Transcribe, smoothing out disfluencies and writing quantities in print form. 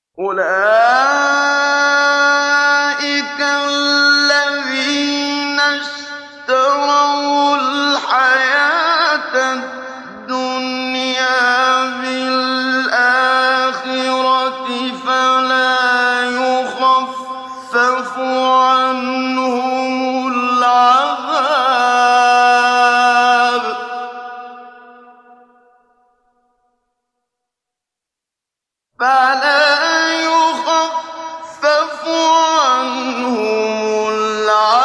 أُولَٰئِكَ الَّذِينَ اشْتَرَوُا الْحَيَاةَ الدُّنْيَا بِالْآخِرَةِ فَلَا يُخَفَّفُ عَنْهُمُ الْعَذَابُ